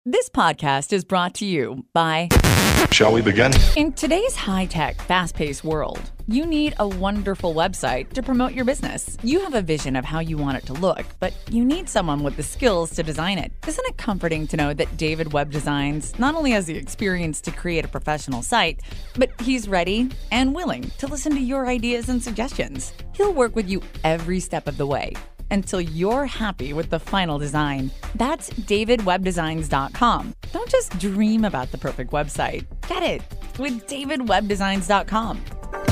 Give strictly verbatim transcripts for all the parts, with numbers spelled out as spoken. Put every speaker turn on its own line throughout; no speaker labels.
This podcast is brought to you by...
Shall we begin?
In today's high-tech, fast-paced world, you need a wonderful website to promote your business. You have a vision of how you want it to look, but you need someone with the skills to design it. Isn't it comforting to know that David Web Designs not only has the experience to create a professional site, but he's ready and willing to listen to your ideas and suggestions? He'll work with you every step of the way until you're happy with the final design. That's david web designs dot com. Don't just dream about the perfect website. Get it with david web designs dot com.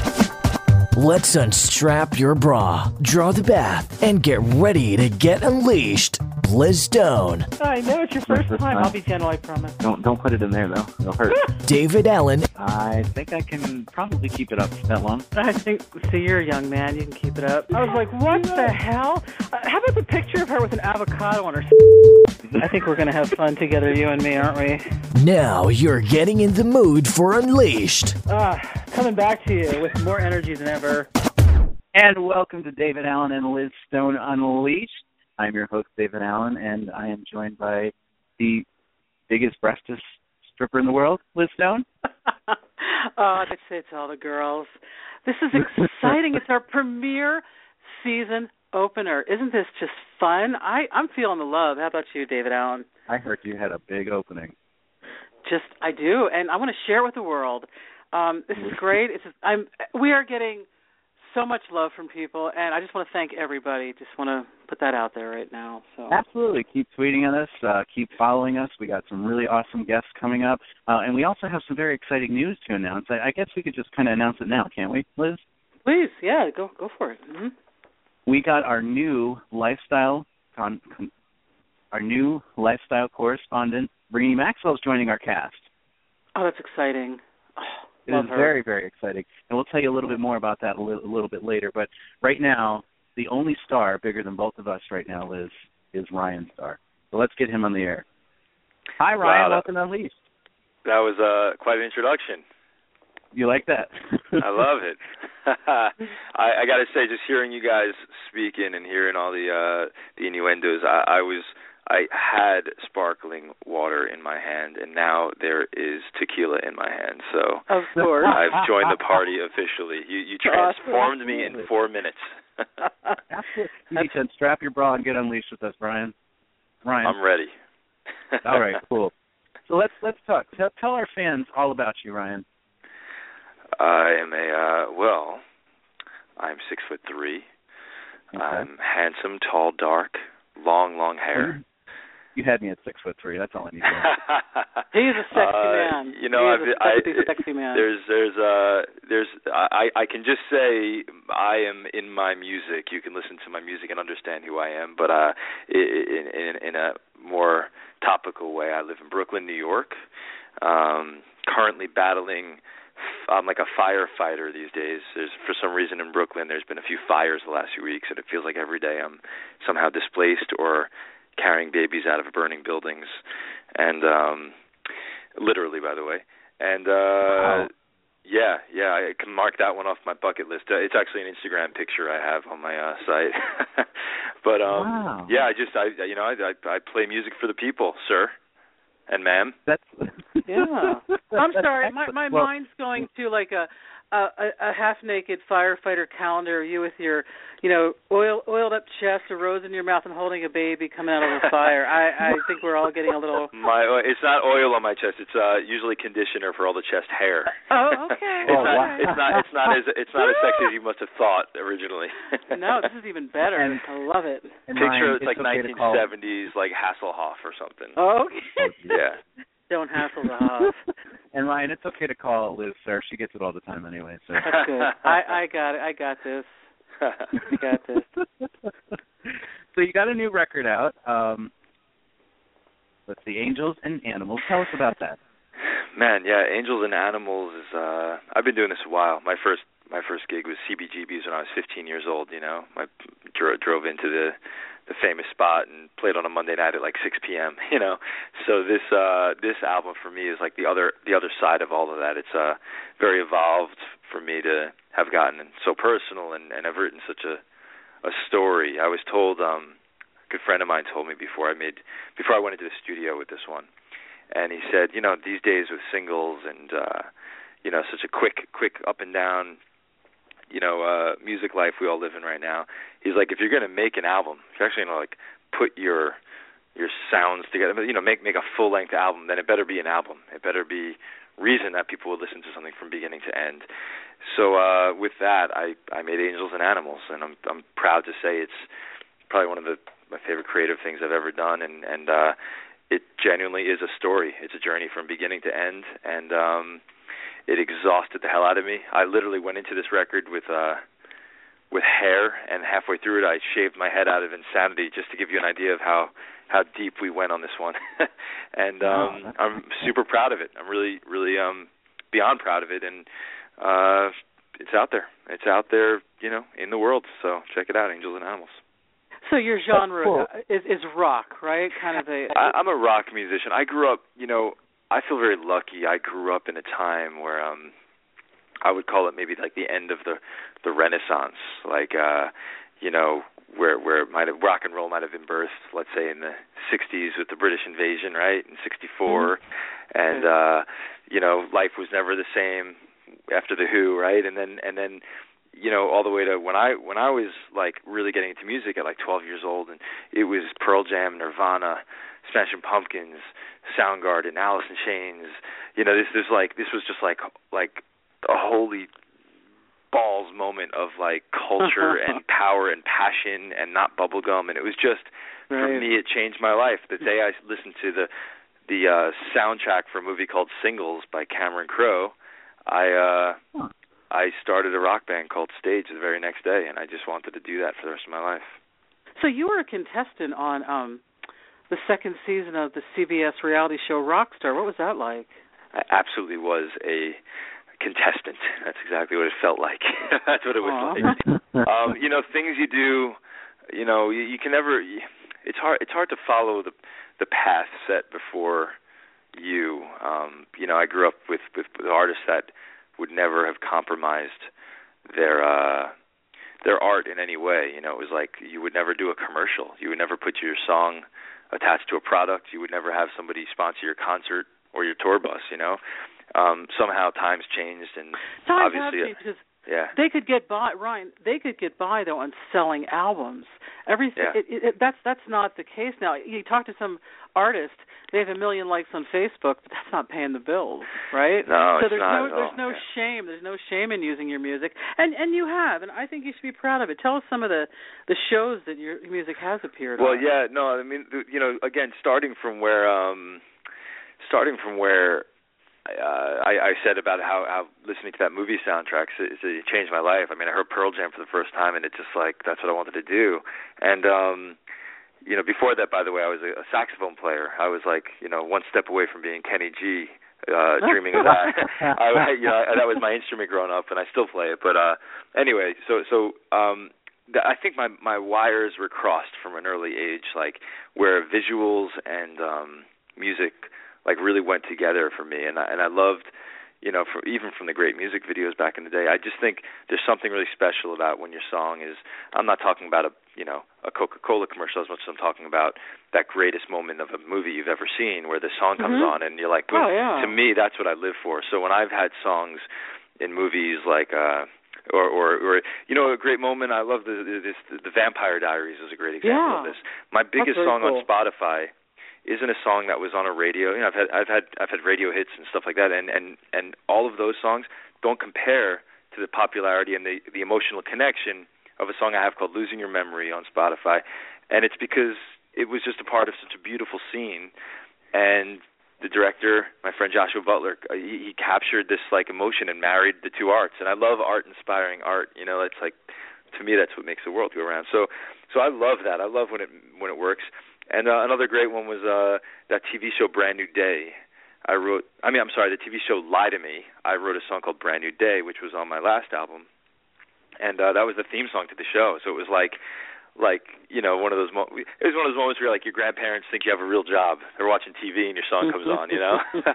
Let's unstrap your bra, draw the bath, and get ready to get unleashed. Liz Stone.
I know it's your first time. I'll be gentle, I promise.
Don't don't put it in there though. It'll hurt.
David Allen.
I think I can probably keep it up that long.
I think, see, you're a young man. You can keep it up. I was like, what the hell? Uh, how about the picture of her with an avocado on her? I think we're going to have fun together, you and me, aren't we?
Now you're getting in the mood for Unleashed.
Ah, coming back to you with more energy than ever.
And welcome to David Allen and Liz Stone Unleashed. I'm your host, David Allen, and I am joined by the biggest breasted stripper in the world, Liz Stone.
Oh, I'd say it's all the girls. This is exciting. It's our premiere season opener. Isn't this just fun? I, I'm feeling the love. How about you, David Allen?
I heard you had a big opening.
Just, I do, and I want to share it with the world. Um, this is great. It's, I'm, we are getting so much love from people, and I just want to thank everybody. Just want to put that out there right now. So
absolutely. Keep tweeting at us. Uh, keep following us. We got some really awesome guests coming up, uh, and we also have some very exciting news to announce. I, I guess we could just kind of announce it now, can't we, Liz?
Please, yeah, go go for it. Mm-hmm.
We got our new lifestyle con- con- our new lifestyle correspondent, Brittany Maxwell's joining our cast.
Oh, that's exciting. Oh,
it is her. very, very exciting. And we'll tell you a little bit more about that a little, a little bit later. But right now, the only star bigger than both of us right now, Liz, is Ryan Starr. So let's get him on the air. Hi, Ryan. Wow, welcome to Unleashed.
That was uh, quite an introduction.
You like that?
I love it. I, I got to say, just hearing you guys speaking and hearing all the uh, the innuendos, I, I was I had sparkling water in my hand, and now there is tequila in my hand. So
of course,
I've joined the party officially. You you transformed me in four minutes.
Absolutely. You need to strap your bra and get unleashed with us, Brian. Ryan,
I'm ready.
All right, cool. So let's let's talk. Tell, tell our fans all about you, Ryan.
I am a uh, well. I'm six foot three.
Okay.
I'm handsome, tall, dark, long, long hair.
You had me at six foot three. That's all I need to know.
He's a sexy
uh,
man.
You know,
He's
I,
a sexy,
I,
sexy man.
There's, there's, uh, there's. I, I can just say I am in my music. You can listen to my music and understand who I am. But uh, in, in, in a more topical way, I live in Brooklyn, New York. Um, currently battling. I'm like a firefighter these days. There's, for some reason in Brooklyn, there's been a few fires the last few weeks, and it feels like every day I'm somehow displaced or carrying babies out of burning buildings, and um, literally, by the way. And uh, wow. yeah, yeah, I can mark that one off my bucket list. Uh, it's actually an Instagram picture I have on my uh, site. but um,
wow.
yeah, I just, I, you know, I, I, I play music for the people, sir. And ma'am?
That's
yeah. I'm sorry, my my well, mind's going to like a a, a half-naked firefighter calendar. You with your, you know, oil oiled up chest, a rose in your mouth, and holding a baby coming out of a fire. I, I think we're all getting a little.
My it's not oil on my chest. It's uh, usually conditioner for all the chest hair.
Oh, okay.
it's, oh, not, wow. it's not. It's not as. It's not as sexy as you must have thought originally.
No, this is even better. And, I love it.
Picture it's like okay nineteen seventies, like Hasselhoff or something.
Oh, okay.
Yeah.
Don't hassle the Hoff.
And Ryan, it's okay to call Liz sir. She gets it all the time anyway. So
that's good. I, I got it. I got this. I got this.
So you got a new record out. Um, let's see, Angels and Animals. Tell us about that.
Man, yeah, Angels and Animals is. Uh, I've been doing this a while. My first my first gig was C B G B's when I was fifteen years old. You know, I dro- drove into the the famous spot and played on a Monday night at like six p.m. You know, so this uh, this album for me is like the other the other side of all of that. It's uh, very evolved for me to have gotten so personal, and, and I've written such a a story. I was told, um, a good friend of mine told me before I made before I went into the studio with this one. and he said, you know, these days with singles and uh, you know, such a quick, quick up and down, you know, uh, music life we all live in right now. He's like, if you're going to make an album, if you're actually going to like put your your sounds together, you know, make make a full length album, then it better be an album. It better be reason that people will listen to something from beginning to end. So uh, with that, I I made Angels and Animals, and I'm I'm proud to say it's probably one of the my favorite creative things I've ever done, and and uh, it genuinely is a story. It's a journey from beginning to end, and um, it exhausted the hell out of me. I literally went into this record with uh, with hair, and halfway through it, I shaved my head out of insanity, just to give you an idea of how, how deep we went on this one. And um, oh, I'm super proud of it. I'm really, really um, beyond proud of it, and uh, it's out there. It's out there, you know, in the world. So check it out, Angels and Animals.
So your genre cool. is is rock, right? Kind of a.
I, I'm a rock musician. I grew up, you know, I feel very lucky. I grew up in a time where um, I would call it maybe like the end of the the Renaissance, like uh, you know, where where it might have, rock and roll might have been birthed, let's say in the sixties with the British invasion, right, in sixty-four, mm-hmm. and uh, you know, life was never the same after the Who, right, and then and then. You know, all the way to when I when I was like really getting into music at like twelve years old, and it was Pearl Jam, Nirvana, Smashing Pumpkins, Soundgarden, Alice in Chains. You know, this this like this was just like like a holy balls moment of like culture and power and passion and not bubblegum, and it was just right. For me it changed my life. The day I listened to the the uh, soundtrack for a movie called Singles by Cameron Crowe, I. Uh, huh. I started a rock band called Stage the very next day, and I just wanted to do that for the rest of my life.
So you were a contestant on um, the second season of the C B S reality show Rockstar. What was that like?
I absolutely was a contestant. That's exactly what it felt like. That's what it was Aww. like. um, you know, things you do, you know, you, you can never. It's hard. It's hard to follow the the path set before you. Um, you know, I grew up with with, with artists that would never have compromised their uh, their art in any way. You know, it was like you would never do a commercial. You would never put your song attached to a product. You would never have somebody sponsor your concert or your tour bus. You know, um, somehow times changed, and
times
obviously,
have changed because
yeah,
they could get by. Ryan, they could get by though on selling albums. Everything
yeah.
it, it, that's that's not the case now. You talk to some artist, they have a million likes on Facebook, but that's not paying the bills, right?
No,
so
it's
there's
not
no
at
there's
all.
no
yeah.
shame. There's no shame in using your music, and and you have, and I think you should be proud of it. Tell us some of the the shows that your music has appeared
well,
on.
Well, yeah, no, I mean, you know, again, starting from where um, starting from where. Uh, I, I said about how, how listening to that movie soundtrack it, it changed my life. I mean, I heard Pearl Jam for the first time, and it just like that's what I wanted to do. And um, you know, before that, by the way, I was a, a saxophone player. I was like, you know, one step away from being Kenny G, uh, dreaming of that. I, you know, that was my instrument growing up, and I still play it. But uh, anyway, so so um, th- I think my my wires were crossed from an early age, like where visuals and um, music. Like really went together for me, and I, and I loved, you know, for, even from the great music videos back in the day. I just think there's something really special about when your song is. I'm not talking about a, you know, a Coca-Cola commercial as much as I'm talking about that greatest moment of a movie you've ever seen, where the song comes
mm-hmm.
on and you're like,
oh, yeah.
to me, that's what I live for. So when I've had songs in movies like. Uh, Or, or, or, you know, a great moment. I love the this, the Vampire Diaries is a great example
yeah.
of this. My biggest song
cool.
on Spotify isn't a song that was on a radio. You know, I've had I've had I've had radio hits and stuff like that, and, and, and all of those songs don't compare to the popularity and the, the emotional connection of a song I have called "Losing Your Memory" on Spotify, and it's because it was just a part of such a beautiful scene, and the director, my friend Joshua Butler, he, he captured this like emotion and married the two arts, and I love art-inspiring art. You know, it's like to me that's what makes the world go around. So, so I love that. I love when it when it works. And uh, another great one was uh, that T V show Brand New Day. I wrote, I mean, I'm sorry, the T V show Lie to Me. I wrote a song called Brand New Day, which was on my last album. And uh, that was the theme song to the show. So it was like, like you know, one of those, mo- it was one of those moments where like your grandparents think you have a real job. They're watching T V and your song comes on, you know?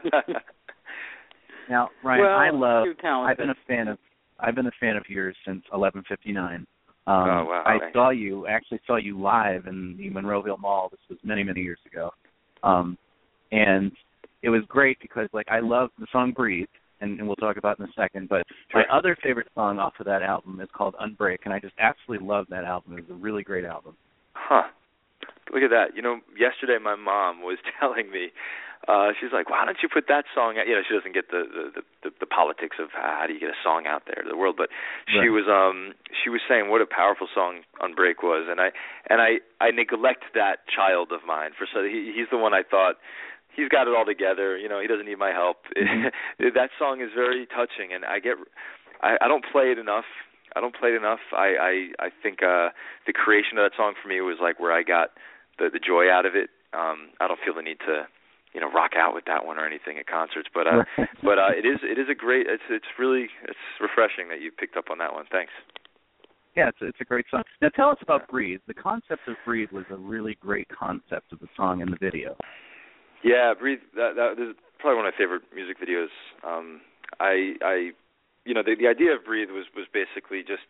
Now, Ryan,
well,
I love, I've
talented.
been a fan of, I've been a fan of yours since eleven fifty-nine. Um,
oh, wow.
I
Thanks.
saw you, actually saw you live in the Monroeville Mall. This was many, many years ago. Um, and it was great because like I love the song Breathe, and, and we'll talk about it in a second. But my other favorite song off of that album is called Unbreak, and I just absolutely love that album. It's a really great album.
Huh. Look at that. You know, yesterday my mom was telling me, uh, she's like, why don't you put that song out? You know, she doesn't get the the, the, the politics of how do you get a song out there to the world, but she right. was um she was saying what a powerful song Unbreak was, and I and I, I neglect that child of mine for so he, he's the one I thought he's got it all together, you know, he doesn't need my help. Mm-hmm. That song is very touching, and I get I, I don't play it enough. I don't play it enough. I I, I think uh, the creation of that song for me was like where I got the the joy out of it. Um, I don't feel the need to, you know, rock out with that one or anything at concerts, but uh, but uh, it is it is a great. It's it's really it's refreshing that you picked up on that one. Thanks.
Yeah, it's it's a great song. Now tell us about Breathe. The concept of Breathe was a really great concept of the song and the video.
Yeah, Breathe. That that is probably one of my favorite music videos. Um, I I, you know, the the idea of Breathe was was basically just,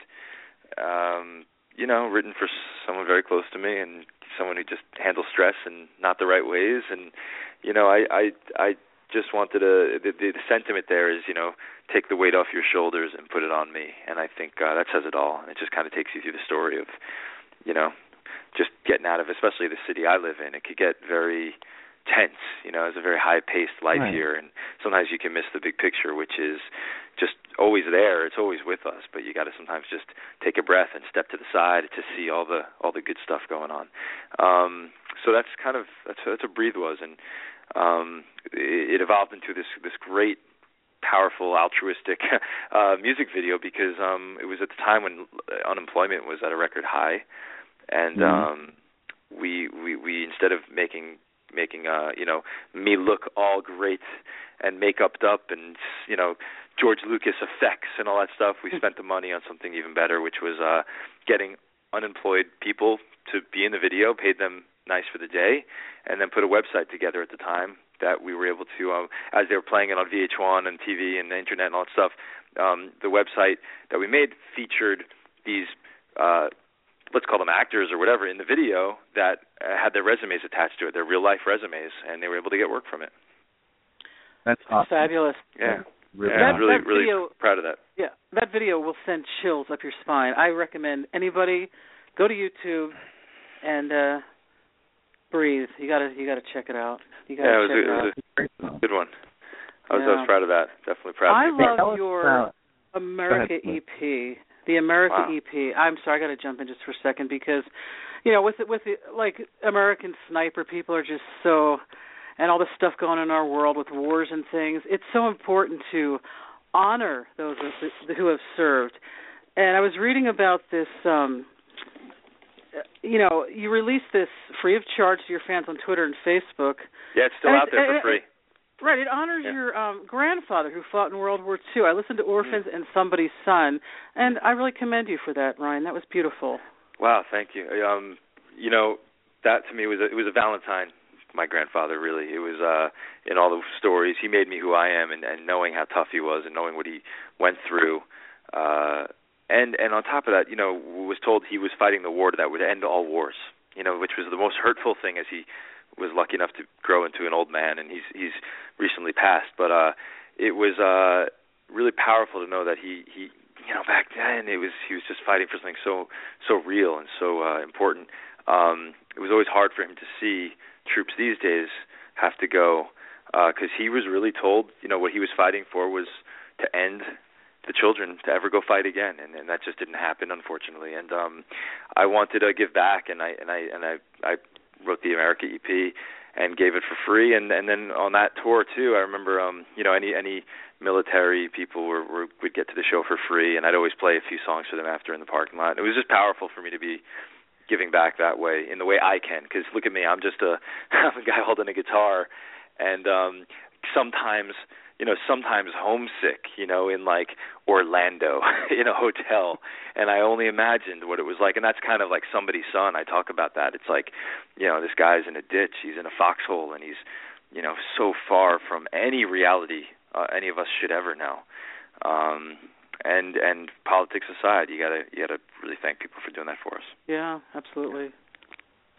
um, you know, written for someone very close to me and someone who just handles stress in not the right ways, and you know, I I, I just wanted to the, the sentiment there is, you know, take the weight off your shoulders and put it on me, and I think uh, that says it all. And it just kind of takes you through the story of, you know, just getting out of, especially the city I live in. It could get very tense, you know, it's a very high-paced life right. here, and sometimes you can miss the big picture, which is just always there. It's always with us, but you got to sometimes just take a breath and step to the side to see all the all the good stuff going on. Um, so that's kind of that's that's what Breathe was, and um, it, it evolved into this this great, powerful, altruistic uh, music video because um, it was at the time when unemployment was at a record high, and mm-hmm. um, we we we instead of making making uh you know me look all great and make-upped up and you know George Lucas effects and all that stuff, we spent the money on something even better, which was uh getting unemployed people to be in the video, paid them nice for the day, and then put a website together at the time that we were able to um as they were playing it on V H one and T V and the internet and all that stuff, um the website that we made featured these uh let's call them actors or whatever in the video that uh, had their resumes attached to it, their real life resumes, and they were able to get work from it.
That's awesome.
Fabulous.
Yeah,
really,
yeah,
that,
really,
that
really
video,
proud of that.
Yeah, that video will send chills up your spine. I recommend anybody go to YouTube and uh, Breathe. You gotta, you gotta check it out. You gotta
yeah, it was,
check
a,
it,
it was
out.
a good one. I was,
yeah.
I was proud of that. Definitely proud.
I
of it.
love your America E P. The America
wow.
E P. I'm sorry, I got to jump in just for a second because, you know, with the, with the, like American Sniper, people are just so, and all the stuff going on in our world with wars and things. It's so important to honor those who have served. And I was reading about this. Um, you know, you released this free of charge to your fans on Twitter and Facebook.
Yeah, it's still
and
out there for
it,
free.
Right, it honors
yeah. your
um, grandfather who fought in World War Two. I listened to Orphans mm. and Somebody's Son, and I really commend you for that, Ryan. That was beautiful.
Wow, thank you. Um, you know, that to me was a, it was a Valentine. My grandfather, really, it was uh, in all the stories. He made me who I am, and, and knowing how tough he was, and knowing what he went through, uh, and and on top of that, you know, was told he was fighting the war that would end all wars. You know, which was the most hurtful thing as he was lucky enough to grow into an old man, and he's he's recently passed. But uh, it was uh, really powerful to know that he, he, you know, back then it was he was just fighting for something so so real and so uh, important. Um, it was always hard for him to see troops these days have to go because uh, he was really told, you know, what he was fighting for was to end the children to ever go fight again, and, and that just didn't happen, unfortunately. And um, I wanted to give back, and I and I and I. I wrote the America E P and gave it for free, and and then on that tour too, I remember um you know any any military people were, were would get to the show for free, and I'd always play a few songs for them after in the parking lot. It was just powerful for me to be giving back that way in the way I can, because look at me, I'm just a I'm a guy holding a guitar, and um sometimes you know sometimes homesick, you know in like Orlando in a hotel, and I only imagined what it was like. And that's kind of like Somebody's Son. I talk about that. It's like, you know, this guy's in a ditch, he's in a foxhole, and he's, you know, so far from any reality uh, any of us should ever know. Um, and and politics aside, you gotta you gotta really thank people for doing that for us.
Yeah, absolutely.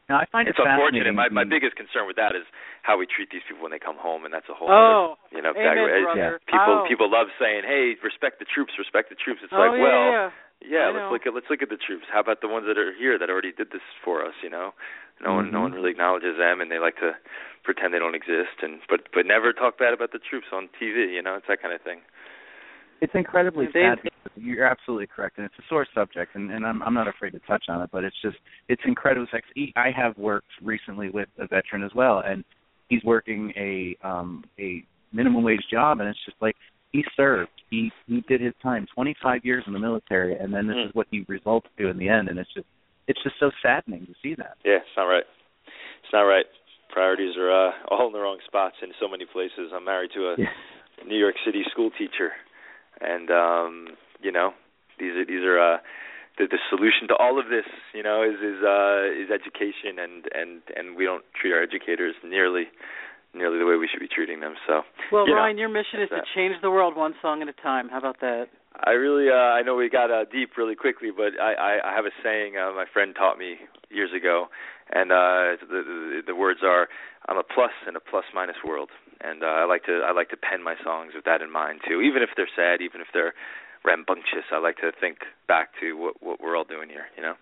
Now, I find
it's
it
unfortunate. My my biggest concern with that is how we treat these people when they come home, and that's a whole
oh,
other, you know,
amen,
bag-
brother.
yeah. people
oh.
people love saying, "Hey, respect the troops, respect the troops." It's
oh,
like,
yeah,
well,
yeah,
yeah let's look at let's look at the troops. How about the ones that are here that already did this for us? You know, no
mm-hmm.
one no one really acknowledges them, and they like to pretend they don't exist, and but but never talk bad about the troops on T V. You know, it's that kind of thing.
It's incredibly sad. You're absolutely correct, and it's a sore subject, and, and I'm I'm not afraid to touch on it. But it's just it's incredibly sexy. I have worked recently with a veteran as well, and he's working a um, a minimum wage job, and it's just like he served. He he did his time, twenty-five years in the military, and then this mm. is what he results to in the end, and it's just it's just so saddening to see that.
Yeah, it's not right. It's not right. Priorities are uh, all in the wrong spots in so many places. I'm married to a yeah. New York City school teacher. And um, you know, these are these are uh, the, the solution to all of this. You know, is is uh, is education, and, and, and we don't treat our educators nearly nearly the way we should be treating them. So,
well,
you
Ryan,
know,
your mission is
that.
to change the world one song at a time. How about that?
I really, uh, I know we got uh, deep really quickly, but I, I, I have a saying uh, my friend taught me years ago, and uh, the, the the words are, "I'm a plus in a plus minus world." And uh, I like to I like to pen my songs with that in mind too. Even if they're sad, even if they're rambunctious, I like to think back to what what we're all doing here. You know.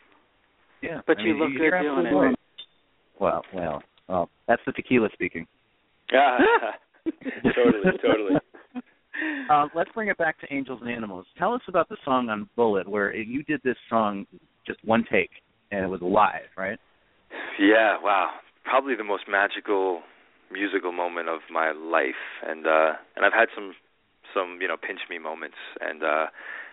Yeah,
but
I
you
mean,
look good doing it.
Right. Well, well, well. That's the tequila speaking.
Yeah, totally, totally.
Uh, let's bring it back to Angels and Animals. Tell us about the song on Bullet, where you did this song just one take, and it was live, right?
Yeah. Wow. Probably the most magical musical moment of my life, and uh and I've had some some you know pinch me moments, and uh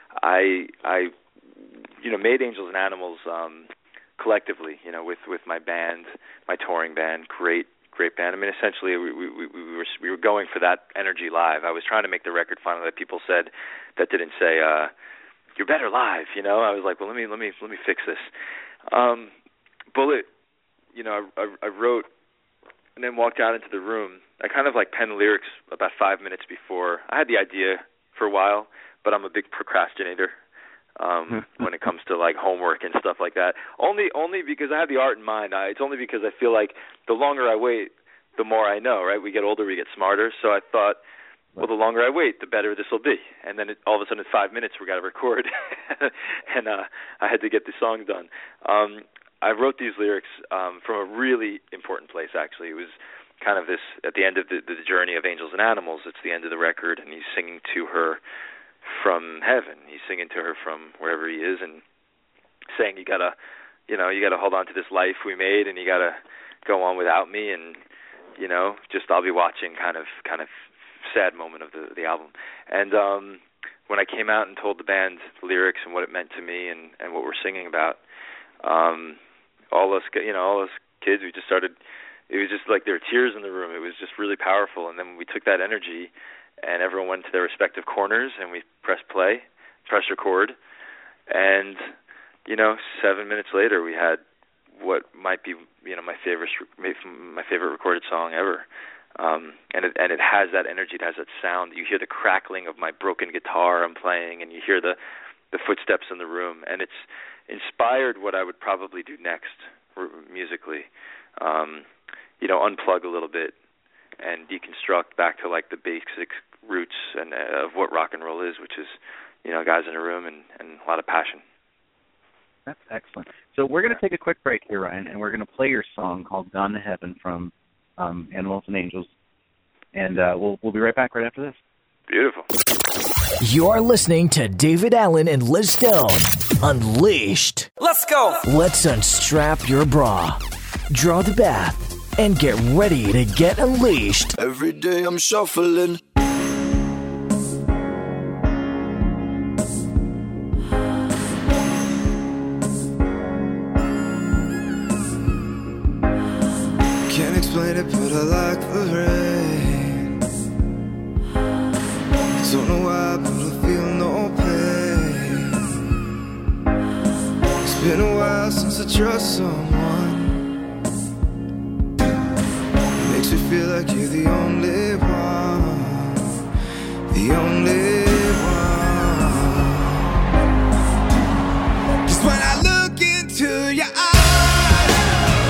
I I you know made Angels and Animals um collectively, you know with with my band, my touring band, great great band. I mean, essentially we we we were we were going for that energy live. I was trying to make the record finally that people said that didn't say uh you're better live, you know. I was like, well, let me let me let me fix this. um Bullet, you know I, I, I wrote and then walked out into the room. I kind of like penned the lyrics about five minutes before. I had the idea for a while, but I'm a big procrastinator um, when it comes to like homework and stuff like that. Only only because I have the art in mind. I, it's only because I feel like the longer I wait, the more I know, right? We get older, we get smarter. So I thought, well, the longer I wait, the better this will be. And then it, all of a sudden in five minutes we got to record. and uh, I had to get the song done. Um, I wrote these lyrics um, from a really important place, actually. It was kind of this, at the end of the, the journey of Angels and Animals, it's the end of the record, and he's singing to her from heaven. He's singing to her from wherever he is and saying, you got to, you know, you got to hold on to this life we made, and you got to go on without me, and, you know, just I'll be watching kind of kind of sad moment of the, the album. And um, when I came out and told the band the lyrics and what it meant to me and, and what we're singing about, um, all us, you know, all us kids, we just started, it was just like there were tears in the room. It was just really powerful. And then we took that energy and everyone went to their respective corners and we pressed play, press record. And, you know, seven minutes later we had what might be, you know, my favorite, my favorite recorded song ever. Um, and it, and it has that energy, it has that sound. You hear the crackling of my broken guitar I'm playing, and you hear the, the footsteps in the room. And it's inspired what I would probably do next musically. Um, you know, unplug a little bit and deconstruct back to like the basic roots and uh, of what rock and roll is, which is, you know, guys in a room and, and a lot of passion.
That's excellent. So we're going to take a quick break here, Ryan, and we're going to play your song called Gone to Heaven from um, Animals and Angels. And uh, we'll we'll be right back right after this.
Beautiful.
You're listening to David Allen and Liz Stone. Unleashed.
Let's go.
Let's unstrap your bra, draw the bath, and get ready to get unleashed.
Every day I'm shuffling. Can't explain it, but I like the rain. Don't know why, but I feel no pain. It's been a while since I trust someone. It makes me feel like you're the only one, the only one. 'Cause when I look into your eyes,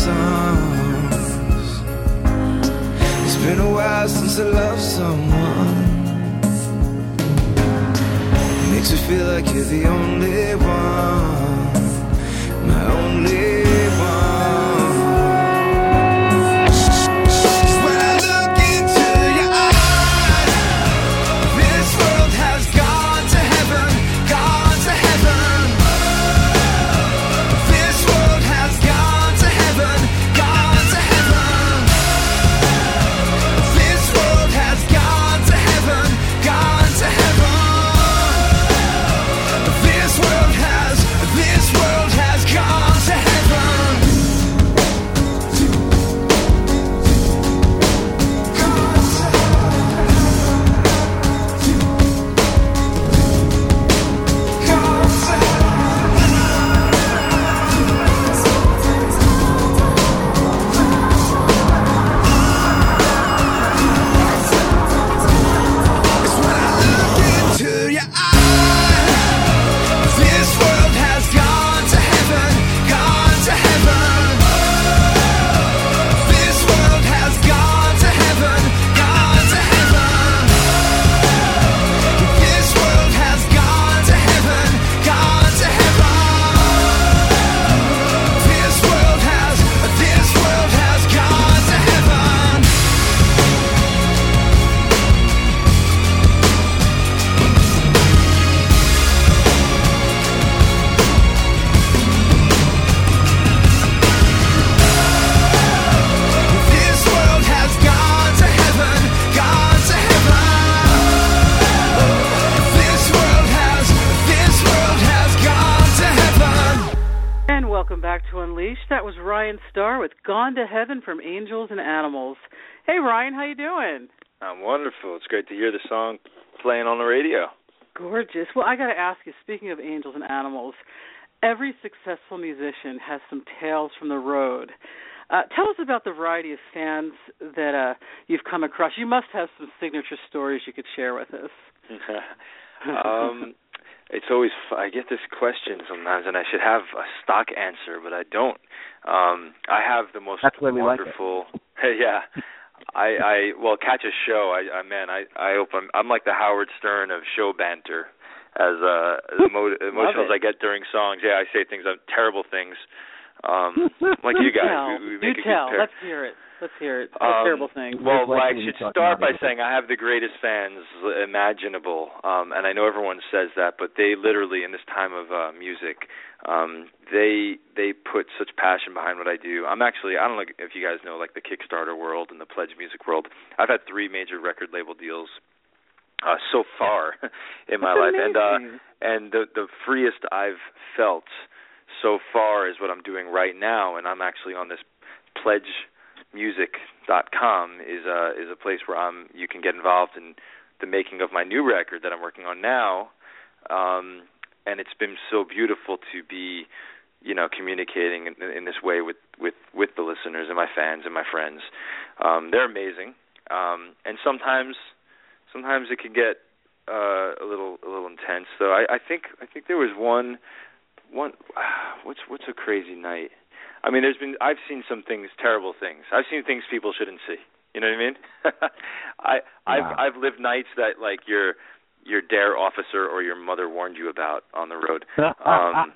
songs. It's been a while since I loved someone. It makes me feel like you're the only one, my only one.
Ryan Starr with Gone to Heaven from Angels and Animals. Hey, Ryan, how you doing?
I'm wonderful. It's great to hear the song playing on the radio.
Gorgeous. Well, I got to ask you, speaking of angels and animals, every successful musician has some tales from the road. Uh, tell us about the variety of fans that uh, you've come across. You must have some signature stories you could share with us.
um, it's always I get this question sometimes, and I should have a stock answer, but I don't. Um, I have the most
That's why we
wonderful.
Like
it. Yeah, I, I well catch a show. I, I man, I, I hope I'm, I'm like the Howard Stern of show banter. As uh, as emo- emotional as I get during songs, yeah, I say things, uh, terrible things, um, like you guys.
Tell.
We, we make
you
a
tell.
good pair.
Let's hear it. Let's hear it.
Um,
terrible thing.
Well, I should start by saying I have the greatest fans imaginable, um, and I know everyone says that, but they literally, in this time of uh, music, um, they they put such passion behind what I do. I'm actually, I don't know if you guys know, like the Kickstarter world and the Pledge Music world. I've had three major record label deals uh, so far in my
That's
life, and uh,
amazing.
and the the freest I've felt so far is what I'm doing right now, and I'm actually on this Pledge music dot com is a is a place where I'm you can get involved in the making of my new record that I'm working on now, um, and it's been so beautiful to be, you know, communicating in, in this way with, with, with the listeners and my fans and my friends. Um, they're amazing, um, and sometimes sometimes it can get uh, a little a little intense. So I, I think I think there was one one what's what's a crazy night. I mean, there's been I've seen some things, terrible things. I've seen things people shouldn't see. You know what I mean? I I've
wow.
I've lived nights that like your your dare officer or your mother warned you about on the road. Um,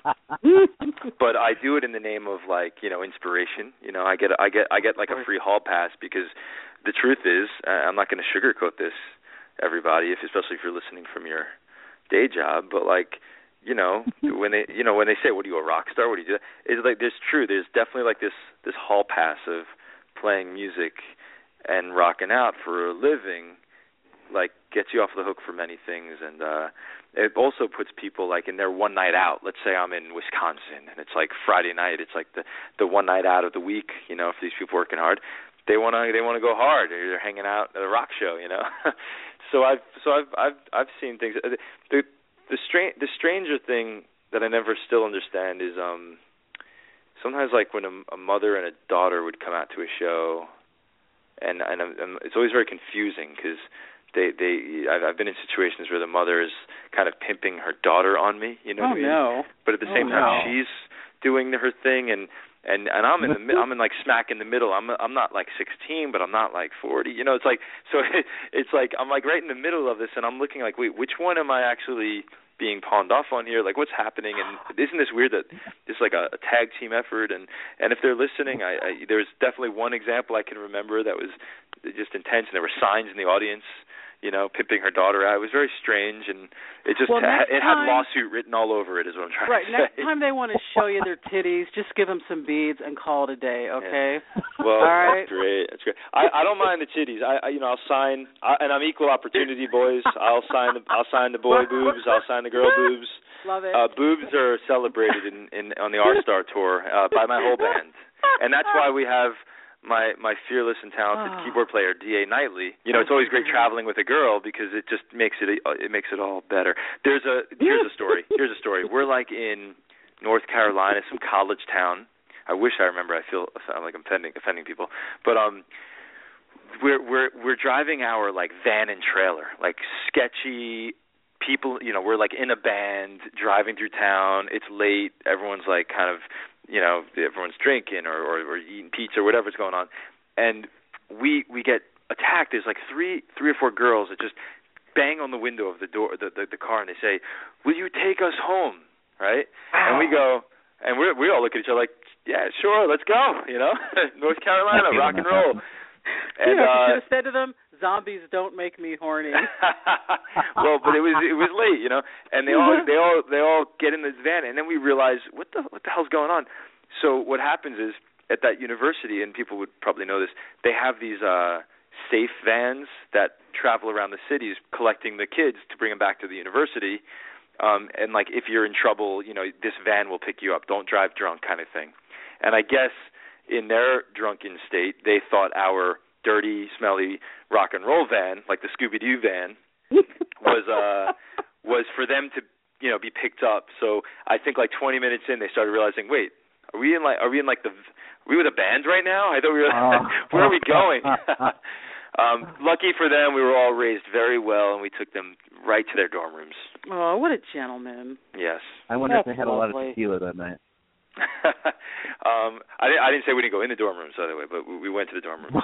but I do it in the name of like you know inspiration. You know, I get I get I get like a free hall pass because the truth is I'm not going to sugarcoat this, everybody, if especially if you're listening from your day job. But like. You know, when they, you know, when they say, "What are you, a rock star? What do you do?" It's like there's true. There's definitely like this this hall pass of playing music and rocking out for a living, like gets you off the hook for many things, and uh, it also puts people like in their one night out. Let's say I'm in Wisconsin and it's like Friday night. It's like the the one night out of the week. You know, for these people working hard, they wanna they wanna go hard. They're hanging out at a rock show. You know, so I've so I've I've I've seen things. The, The stra- the stranger thing that I never still understand is um, sometimes like when a, a mother and a daughter would come out to a show, and and, and it's always very confusing because they they I've, I've been in situations where the mother is kind of pimping her daughter on me, you know
oh,
what I mean?
no.
But at the
oh,
same time
no.
she's doing her thing, and And and I'm in the I'm in like smack in the middle. I'm I'm not like sixteen, but I'm not like forty. You know, it's like so it, it's like I'm like right in the middle of this, and I'm looking like, wait, which one am I actually being pawned off on here? Like, what's happening? And isn't this weird that it's like a, a tag team effort? And and if they're listening, I, I there's definitely one example I can remember that was just intense, and there were signs in the audience, you know, pimping her daughter out. It was very strange, and it just
well,
ha- it
time,
had lawsuit written all over it, is what I'm trying
right,
to say.
Right, next time they want to show you their titties, just give them some beads and call it a day, okay?
Yeah. Well,
all right.
That's great. That's great. I, I don't mind the titties. I, I you know I'll sign, I, and I'm equal opportunity, boys. I'll sign the I'll sign the boy boobs. I'll sign the girl boobs.
Love it.
Uh, boobs are celebrated in, in on the R Star tour uh, by my whole band, and that's why we have my my fearless and talented
oh.
keyboard player D A Knightley. You know, it's always great traveling with a girl because it just makes it it makes it all better. There's a here's a story. Here's a story. We're like in North Carolina, some college town. I wish I remember. I feel I like I'm offending offending people, but um, we're we're we're driving our like van and trailer, like sketchy people. You know, we're like in a band driving through town. It's late. Everyone's like kind of. You know, everyone's drinking or, or, or eating pizza or whatever's going on, and we we get attacked. There's like three three or four girls that just bang on the window of the door the the, the car and they say, "Will you take us home?" Right? Wow. And we go, and we we all look at each other like, "Yeah, sure, let's go." You know, North Carolina, rock and roll. And
you know,
uh,
you should have said to them, "Zombies don't make me horny."
Well, but it was it was late, you know, and they all they all they all get in this van, and then we realize what the what the hell's going on. So what happens is at that university, and people would probably know this, they have these uh, safe vans that travel around the cities collecting the kids to bring them back to the university. Um, and like if you're in trouble, you know, this van will pick you up. Don't drive drunk, kind of thing. And I guess in their drunken state, they thought our dirty, smelly rock and roll van, like the Scooby-Doo van, was uh, was for them to, you know, be picked up. So I think like twenty minutes in, they started realizing, wait, are we in like are we in like the are we with a band right now? I thought we were. Oh. Where are we going? um, lucky for them, we were all raised very well, and we took them right to their dorm rooms.
Oh, what a gentleman!
Yes.
I wonder
That's
if they had
lovely.
a lot of tequila that night.
um, I, didn't, I didn't say we didn't go in the dorm rooms, by the way, but we, we went to the dorm rooms.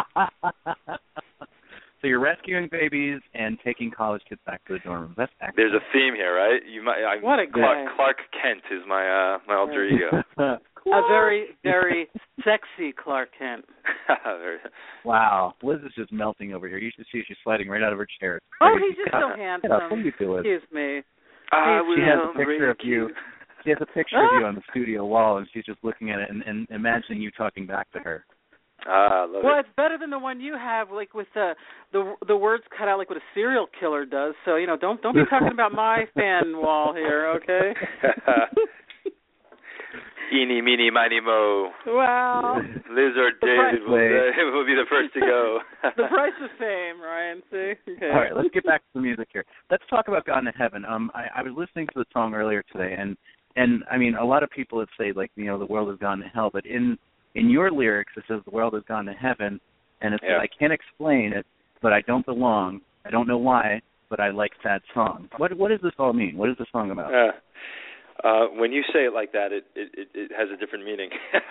So you're rescuing babies and taking college kids back to the dorm rooms. That's excellent.
There's a theme here, right? You might. I,
what a
Clark,
guy.
Clark Kent is my uh, my alter ego.
A very, very sexy Clark Kent.
Wow, Liz is just melting over here. You should see she's sliding right out of her chair.
Oh, he's just so handsome.
What are you doing?
Excuse me.
I
she has a picture of
you.
you. She has a picture of you on the studio wall, and she's just looking at it and, and imagining you talking back to her.
Ah, love
well,
it.
It's better than the one you have, like with the the the words cut out, like what a serial killer does. So you know, don't don't be talking about my fan wall here, okay?
Eeny, meeny, miny, mo.
Wow.
Liz or David will, uh, will be the first to go.
The price of fame, Ryan. See. Okay.
All right, let's get back to the music here. Let's talk about "Gone to Heaven." Um, I, I was listening to the song earlier today, and and I mean, a lot of people would say like, you know, the world has gone to hell, but in in your lyrics it says the world has gone to heaven, and it's
yeah.
I can't explain it, but I don't belong. I don't know why, but I like sad songs. What what does this all mean? What is the song about?
Uh, uh, when you say it like that, it it, it, it has a different meaning.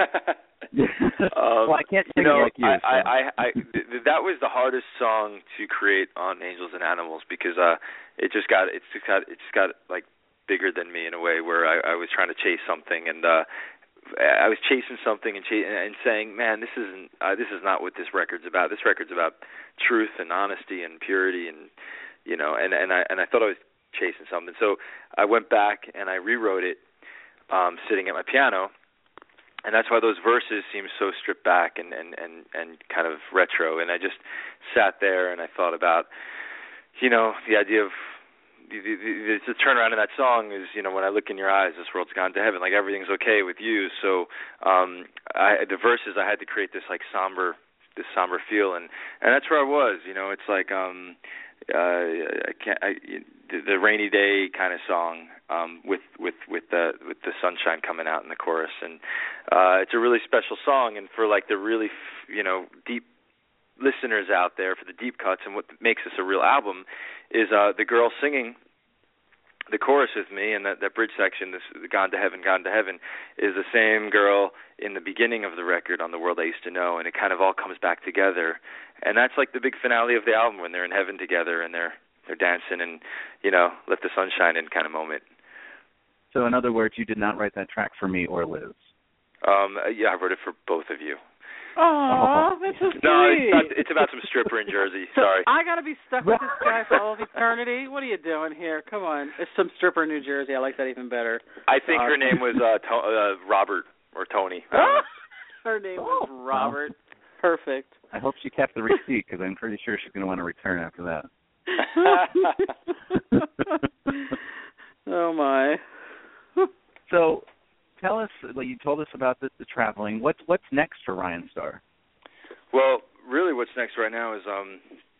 um,
well, I can't sing
you know,
it like you.
I,
So.
I, I, I th- that was the hardest song to create on Angels and Animals because uh, it just got it's just got it just got like bigger than me in a way where I, I was trying to chase something and. uh I was chasing something and, ch- and saying, "Man, this isn't. Uh, this is not what this record's about. This record's about truth and honesty and purity, and you know." And, and I and I thought I was chasing something, so I went back and I rewrote it, um, sitting at my piano, and that's why those verses seem so stripped back and, and, and, and kind of retro. And I just sat there and I thought about, you know, the idea of. The, the, the, the turnaround in that song is, you know, when I look in your eyes, this world's gone to heaven. Like everything's okay with you. So um, I, the verses, I had to create this like somber, this somber feel, and, and that's where I was. You know, it's like um, uh, I can't, I, the, the rainy day kind of song um, with with with the with the sunshine coming out in the chorus, and uh, it's a really special song. And for like the really, you know, deep listeners out there, for the deep cuts, and what makes this a real album is uh, the girl singing the chorus with me, and that, that bridge section, this "Gone to Heaven, Gone to Heaven," is the same girl in the beginning of the record on "The World I Used to Know," and it kind of all comes back together. And that's like the big finale of the album when they're in heaven together and they're they're dancing and, you know, let the sun shine in kind of moment.
So in other words, you did not write that track for me or Liz.
Um, yeah, I wrote it for both of you.
Oh, that's so sweet.
No, it's, not, it's about some stripper in Jersey. Sorry.
I got to be stuck with this guy for all of eternity? What are you doing here? Come on. It's some stripper in New Jersey. I like that even better.
I think uh, her name was uh, to- uh, Robert or Tony.
Her name was Robert. Perfect.
I hope she kept the receipt because I'm pretty sure she's going to want to return after that.
Oh, my.
So tell us, well, you told us about the, the traveling. What's what's next for Ryan Starr?
Well, really what's next right now is um,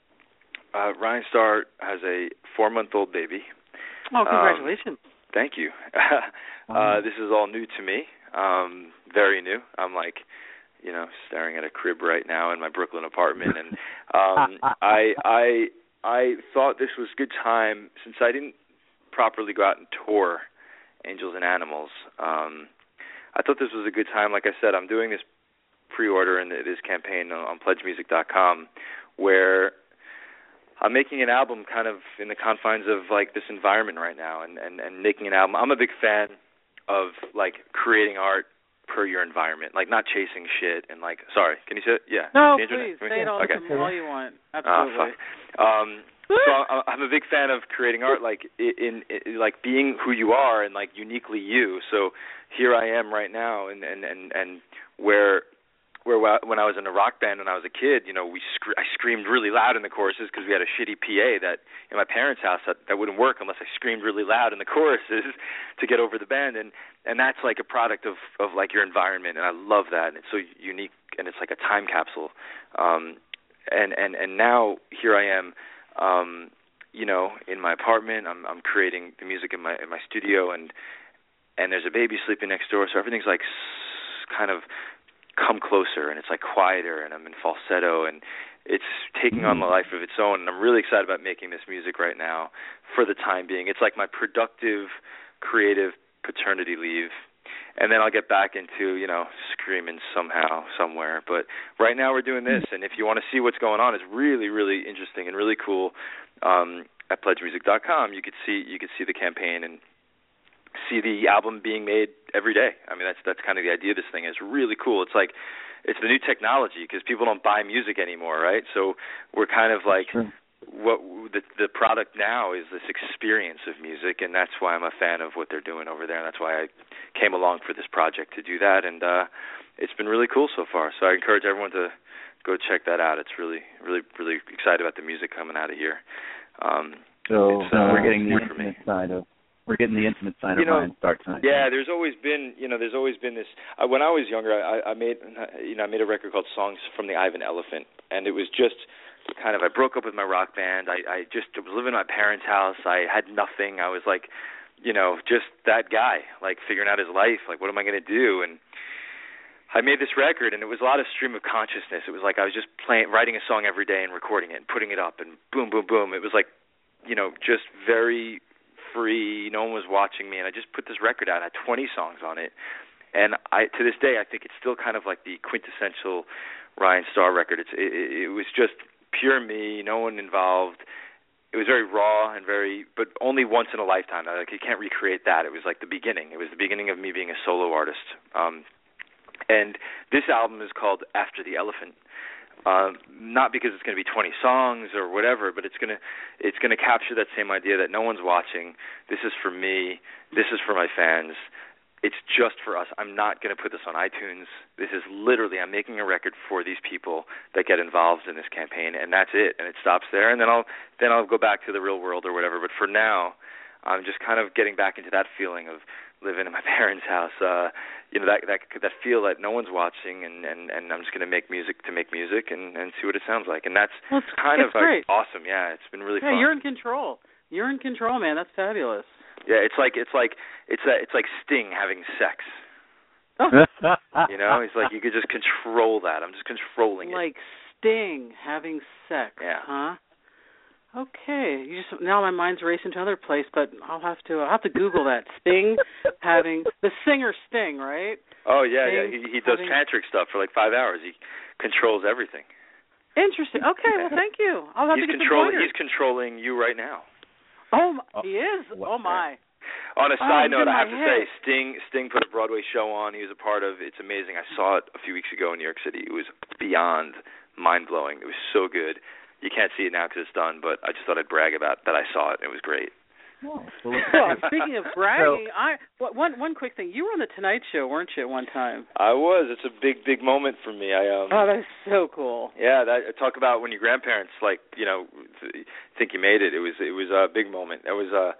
uh, Ryan Starr has a four-month-old baby.
Oh, congratulations.
Um, thank you. uh, this is all new to me, um, very new. I'm like, you know, staring at a crib right now in my Brooklyn apartment. And um, I, I, I thought this was a good time, since I didn't properly go out and tour Angels and Animals. Um, I thought this was a good time. Like I said, I'm doing this pre-order and this campaign on pledge music dot com where I'm making an album kind of in the confines of like this environment right now and, and, and making an album. I'm a big fan of like creating art per your environment, like not chasing shit and like, sorry, can you say it? Yeah.
No, please, say it all,
okay.
all you want. Absolutely.
Uh, um, So I'm a big fan of creating art, like in, in like being who you are and like uniquely you. So here I am right now, and and and, and where where when I was in a rock band when I was a kid, you know, we sc- I screamed really loud in the choruses because we had a shitty P A that in my parents' house that, that wouldn't work unless I screamed really loud in the choruses to get over the band, and and that's like a product of of like your environment, and I love that, and it's so unique, and it's like a time capsule. Um, and and and now here I am. Um, you know, in my apartment, I'm I'm creating the music in my in my studio, and and there's a baby sleeping next door, so everything's like s- kind of come closer, and it's like quieter, and I'm in falsetto, and it's taking on the life of its own, and I'm really excited about making this music right now for the time being. It's like my productive, creative paternity leave. And then I'll get back into, you know, screaming somehow, somewhere. But right now we're doing this, and if you want to see what's going on, it's really, really interesting and really cool. Um, at pledge music dot com, you could see you could see the campaign and see the album being made every day. I mean, that's that's kind of the idea of this thing. It's really cool. It's like it's the new technology because people don't buy music anymore, right? So we're kind of like. Sure. What the the product now is this experience of music, and that's why I'm a fan of what they're doing over there, and that's why I came along for this project to do that, and uh, it's been really cool so far. So I encourage everyone to go check that out. It's really, really, really excited about the music coming out of here. Um,
so
uh,
we're getting the intimate side of we're getting the intimate side
you
of
know,
Ryan Starr tonight.
Yeah, there's always been, you know, there's always been this. Uh, when I was younger, I, I made, you know, I made a record called Songs from the Ivan Elephant, and it was just. Kind of, I broke up with my rock band. I, I just was living in my parents' house. I had nothing. I was like, you know, just that guy, like figuring out his life. Like, what am I going to do? And I made this record, and it was a lot of stream of consciousness. It was like I was just playing, writing a song every day and recording it and putting it up, and boom, boom, boom. It was like, you know, just very free. No one was watching me, and I just put this record out. I had twenty songs on it, and I to this day I think it's still kind of like the quintessential Ryan Starr record. It's it, it was just pure me, no one involved. It was very raw and very, but only once in a lifetime. Like you can't recreate that. It was like the beginning. It was the beginning of me being a solo artist. Um, and this album is called After the Elephant. Um, not because it's going to be twenty songs or whatever, but it's going to it's going to capture that same idea that no one's watching. This is for me. This is for my fans. It's just for us. I'm not going to put this on iTunes. This is literally, I'm making a record for these people that get involved in this campaign, and that's it. And it stops there, and then I'll then I'll go back to the real world or whatever. But for now, I'm just kind of getting back into that feeling of living in my parents' house. Uh, you know, that that that feel that no one's watching, and, and, and I'm just going to make music to make music and, and see what it sounds like. And that's
well, it's,
kind
it's
of
great.
Like, awesome. Yeah, it's been really
yeah,
fun.
You're in control. You're in control, man. That's fabulous.
Yeah, it's like it's like it's a, it's like Sting having sex. You know, it's like you could just control that. I'm just controlling
like
it.
Like Sting having sex,
yeah.
huh? Okay, you just now my mind's racing to another place, but I'll have to I'll have to Google that. Sting having the singer Sting, right?
Oh yeah,
Sting
yeah. He, he does
having...
tantric stuff for like five hours. He controls everything.
Interesting. Okay, well, thank you. I'll have
he's
to get
controlling.
the
He's controlling you right now.
Oh, he is. Oh my.
On a side
oh,
note, I have to
head.
say, Sting Sting put a Broadway show on. He was a part of. It's amazing. I saw it a few weeks ago in New York City. It was beyond mind blowing. It was so good. You can't see it now because it's done, but I just thought I'd brag about that. I saw it. It was great.
Oh, well, speaking of bragging, I one one quick thing. You were on the Tonight Show, weren't you, at one time?
I was. It's a big, big moment for me. I um.
Oh, that is so cool.
Yeah, that talk about when your grandparents like you know th- think you made it. It was it was a big moment. There was a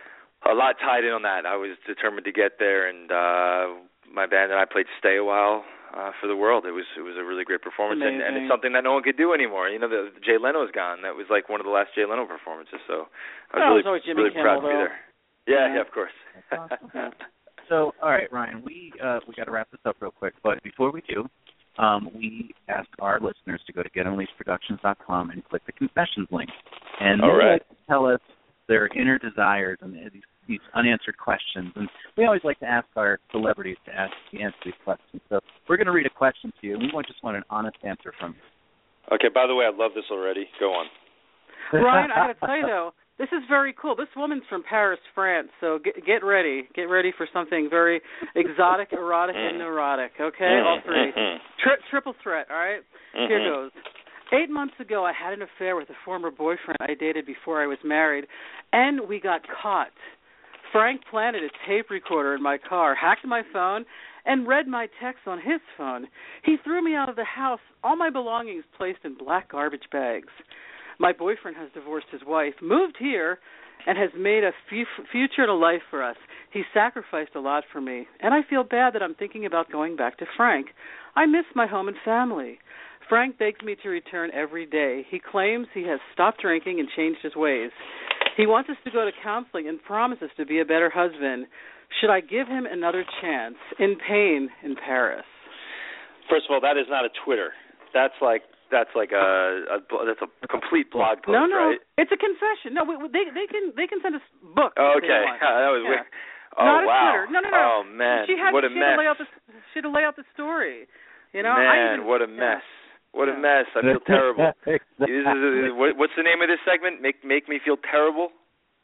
a lot tied in on that. I was determined to get there, and uh, my band and I played "Stay a While." Uh, for the world, it was it was a really great performance, and, and it's something that no one could do anymore. You know, the, the Jay Leno's gone. That was like one of the last Jay Leno performances. So I was
oh,
really,
it was Jimmy
really
Kimmel,
proud to be there. Yeah, yeah, yeah of course.
Awesome. So, all right, Ryan, we uh, we got to wrap this up real quick, but before we do, um, we ask our listeners to go to get unleashed productions dot com and click the confessions link, and
all right.
tell us their inner desires and these, these unanswered questions. And we always like to ask our celebrities to ask to answer these questions. So we're going to read a question to you. We just want an honest answer from you.
Okay, by the way, I love this already. Go on.
Ryan, I got to tell you, though, this is very cool. This woman's from Paris, France, so get, get ready. Get ready for something very exotic, erotic, and neurotic, okay?
Mm-hmm.
All three. Tri- triple threat, all right?
Mm-hmm.
Here goes. Eight months ago, I had an affair with a former boyfriend I dated before I was married, and we got caught. Frank planted a tape recorder in my car, hacked my phone, and read my texts on his phone. He threw me out of the house, all my belongings placed in black garbage bags. My boyfriend has divorced his wife, moved here, and has made a f- future and a life for us. He sacrificed a lot for me, and I feel bad that I'm thinking about going back to Frank. I miss my home and family. Frank begs me to return every day. He claims he has stopped drinking and changed his ways. He wants us to go to counseling and promises to be a better husband. Should I give him another chance? In pain in Paris.
First of all, that is not a Twitter. That's like that's like a, a that's a complete blog post,
no, no,
right?
It's a confession. No, we, they they can they can send us books.
Oh, okay, that was
yeah.
weird. Oh
not
wow.
a Twitter. No, no, no.
Oh man,
she had,
what a
she
mess.
Had to lay out the, she had to lay out the story. You know,
man,
I even,
what a mess.
Yeah.
What
yeah.
a mess. I feel terrible.
Exactly.
This is, what, what's the name of this segment? Make make me feel terrible?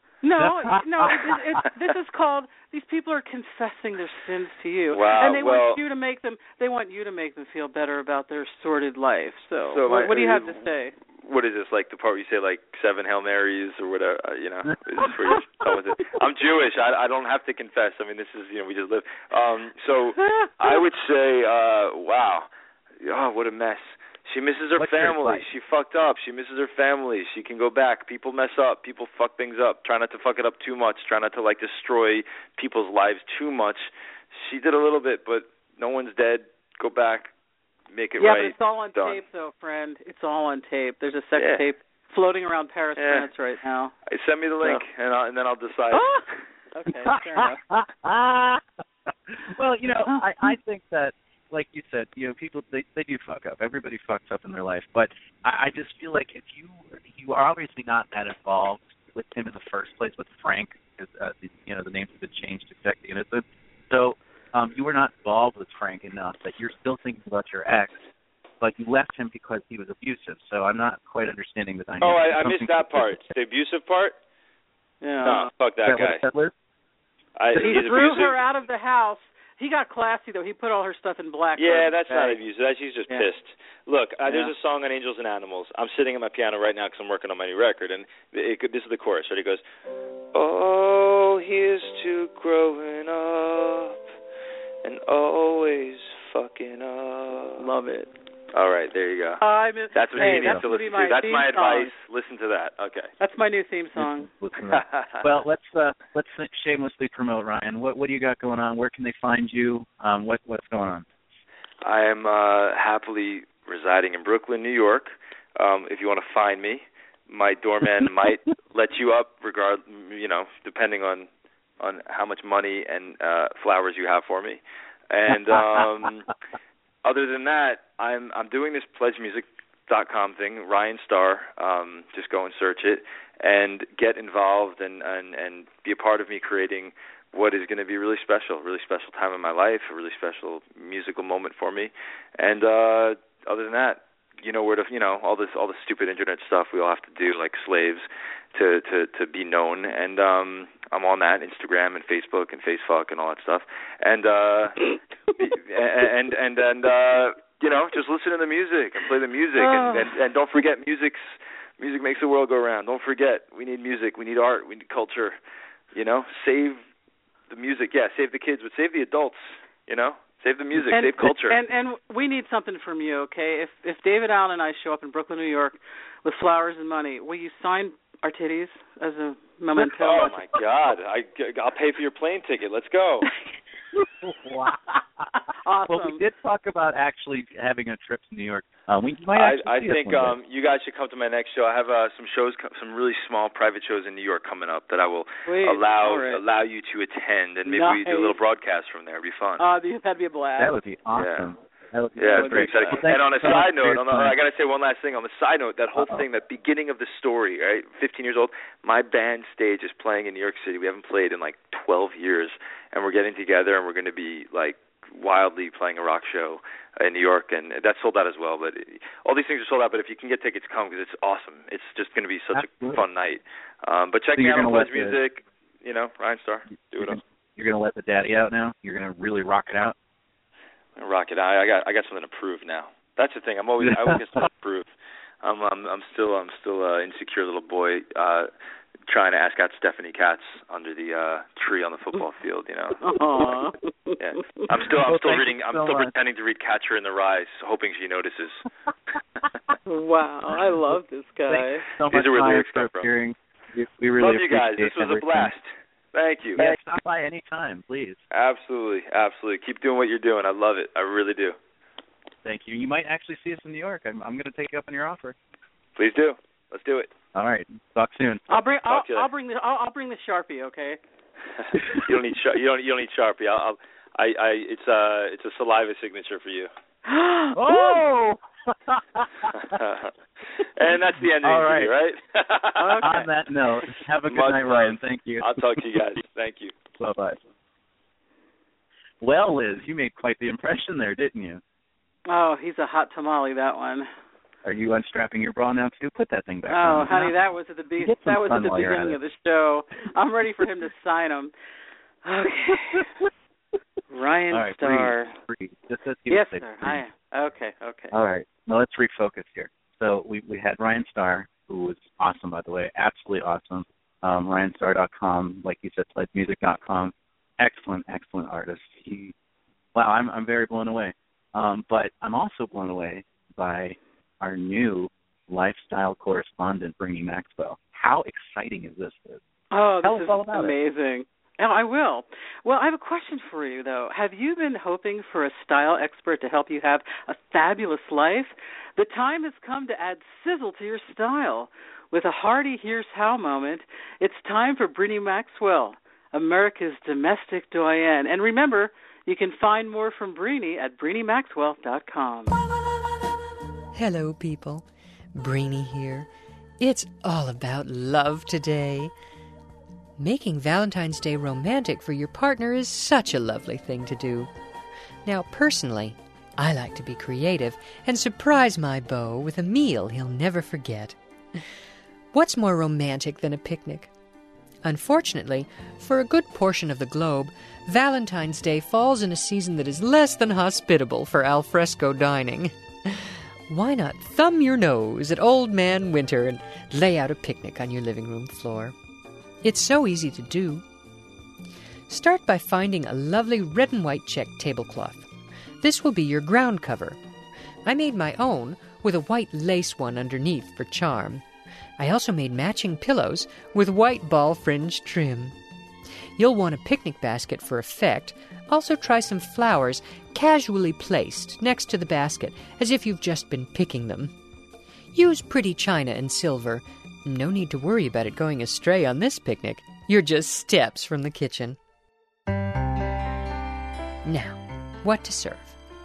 No, no. It, it, it, this is called. These people are confessing their sins to you,
wow,
and they
well,
want you to make them. They want you to make them feel better about their sordid life. So,
so
what,
my,
what do you have to say?
What is this, like the part where you say like seven Hail Marys or whatever? Uh, you know, is this where you're done with it? I'm Jewish. I, I don't have to confess. I mean, this is you know we just live. Um, so I would say, uh, wow, oh, what a mess. She misses her
What's
family. She fucked up. She misses her family. She can go back. People mess up. People fuck things up. Try not to fuck it up too much. Try not to like destroy people's lives too much. She did a little bit, but no one's dead. Go back. Make it
yeah,
right.
Yeah, but it's all on
Done.
tape, though, friend. It's all on tape. There's a sex
yeah.
tape floating around Paris,
yeah.
France right now.
Send me the link,
so.
and, I'll, and then I'll decide.
Okay, fair enough.
Well, you know, I, I think that, like you said, you know, people they they do fuck up. Everybody fucks up in their life, but I, I just feel like if you you are obviously not that involved with him in the first place with Frank, because uh, the, you know the names have been changed to protect the innocent. So um, you were not involved with Frank enough that you're still thinking about your ex, but you left him because he was abusive. So I'm not quite understanding the dynamic.
Oh, I, I missed that part. The abusive part.
Yeah.
No, fuck that,
that
guy.
What
I,
he
he's
threw
abusive.
her out of the house. He got classy, though. He put all her stuff in black.
Yeah, that's
bag.
not abusive. That's he's just
yeah.
pissed. Look, uh, there's
yeah.
a song on Angels and Animals. I'm sitting at my piano right now because I'm working on my new record, and it, it, this is the chorus. Right? It goes, "Oh, here's to growing up and always fucking up."
Love it.
All right, there you go.
I'm in,
that's what
hey,
you need
that's
to listen
my
to. That's my
song.
advice. Listen to that. Okay.
That's my new theme song.
Well, let's uh, let's shamelessly promote Ryan. What what do you got going on? Where can they find you? Um, what what's going on?
I am uh, happily residing in Brooklyn, New York. Um, if you want to find me, my doorman might let you up, regard you know, depending on on how much money and uh, flowers you have for me. And um, other than that, I'm I'm doing this Pledge Music dot com thing, Ryan Starr. Um, just go and search it and get involved and, and, and be a part of me creating what is going to be really special, really special time in my life, a really special musical moment for me. And uh, other than that, you know where to, you know, all this, all the stupid internet stuff we all have to do like slaves to, to, to be known. And um, I'm on that, Instagram and Facebook and Facefuck and all that stuff. And uh, and and and uh, you know, just listen to the music and play the music,
oh.
and, and and don't forget music's music makes the world go round. Don't forget, we need music, we need art, we need culture. You know, save the music, yeah, save the kids, but save the adults. You know. Save the music,
and,
save culture.
And and we need something from you, okay? If if David Allen and I show up in Brooklyn, New York with flowers and money, will you sign our titties as a memento?
Oh, my God. I, I'll pay for your plane ticket. Let's go.
Wow.
Awesome.
Well, we did talk about actually having a trip to New York. Um, we might
I,
actually
I
see
think um, you guys should come to my next show. I have uh, some shows, some really small private shows in New York coming up that I will
Sweet.
allow
right.
allow you to attend, and maybe
nice.
we do a little broadcast from there. It'd be fun.
Uh, that'd be a blast.
That would be awesome.
Yeah.
That would be
Yeah,
really
it's pretty exciting.
Well,
and on a
so
side note,
your
on the, I got to say one last thing. On the side note, that whole
Uh-oh.
thing, that beginning of the story, right? fifteen years old, my band stage is playing in New York City. We haven't played in like twelve years, and we're getting together, and we're going to be like wildly playing a rock show in New York, and that's sold out as well. But it, all these things are sold out. But if you can get tickets, come, because it's awesome. It's just going to be such
Absolutely.
a fun night. Um, but check
So
me
you're
out on
gonna
Buzz
let the-
Music. You know, Ryan Starr. Do it
You're
up.
gonna, you're gonna let the daddy out now. You're gonna really rock it out.
Rock it. I, I got I got something to prove now. That's the thing. I'm always I always get something to prove. I'm I'm I'm still I'm still uh, insecure little boy uh, trying to ask out Stephanie Katz under the uh, tree on the football field. You know.
Aww.
Yeah. I'm still I'm
Well,
still
thank
reading.
you
I'm
so
still
much.
pretending to read Catcher in the Rye, hoping she notices.
Wow, I love this guy.
Thanks so
These
much
are where
Ryan,
lyrics
for
come from.
appearing. We, we really
Love you guys. This
appreciate
was a
everything.
blast. Thank you.
Yeah, stop by any time, please.
Absolutely, absolutely. Keep doing what you're doing. I love it. I really do.
Thank you. You might actually see us in New York. I'm, I'm going to take you up on your offer.
Please do. Let's do it.
All right. Talk soon.
I'll bring I'll,
Talk to you
I'll
later.
bring the I'll, I'll bring the Sharpie, okay?
you don't need Shar- you don't you don't need Sharpie. I'll, I'll I I it's a it's a saliva signature for you.
Oh!
And that's the end of
All
the
right.
interview, right?
On that note, have a good
Much
night,
love.
Ryan. Thank you.
I'll talk to you guys. Thank you.
Bye-bye. Well, Liz, you made quite the impression there, didn't you?
Oh, he's a hot tamale, that one.
Are you unstrapping your bra now, too? Put that thing back
Oh,
on.
honey, that was at the be-
Get some
that was
fun
at the
while you're at
beginning
it.
of the show. I'm ready for him to sign them. Okay. Ryan
All right,
Starr.
breathe, breathe. Just, just keep
Yes,
it safe.
sir.
Breathe.
I am. Okay, okay.
All right. Now let's refocus here. So we we had Ryan Starr, who was awesome, by the way, absolutely awesome. Um, Ryan Starr dot com, like you said, pledge music dot com. Excellent, excellent artist. He, wow, I'm I'm very blown away. Um, but I'm also blown away by our new lifestyle correspondent, Brittany Maxwell. How exciting is this? Liz?
Oh,
Tell
this
us
is
all about it.
amazing. Oh, I will. Well, I have a question for you, though. Have you been hoping for a style expert to help you have a fabulous life? The time has come to add sizzle to your style. With a hearty here's how moment, it's time for Brittany Maxwell, America's domestic doyenne. And remember, you can find more from Brittany at Brittany Maxwell dot com.
Hello, people. Brainy here. It's all about love today. Making Valentine's Day romantic for your partner is such a lovely thing to do. Now, personally, I like to be creative and surprise my beau with a meal he'll never forget. What's more romantic than a picnic? Unfortunately, for a good portion of the globe, Valentine's Day falls in a season that is less than hospitable for al fresco dining. Why not thumb your nose at Old Man Winter and lay out a picnic on your living room floor? It's so easy to do. Start by finding a lovely red and white check tablecloth. This will be your ground cover. I made my own with a white lace one underneath for charm. I also made matching pillows with white ball fringe trim. You'll want a picnic basket for effect. Also try some flowers casually placed next to the basket as if you've just been picking them. Use pretty china and silver. No need to worry about it going astray on this picnic. You're just steps from the kitchen. Now, what to serve?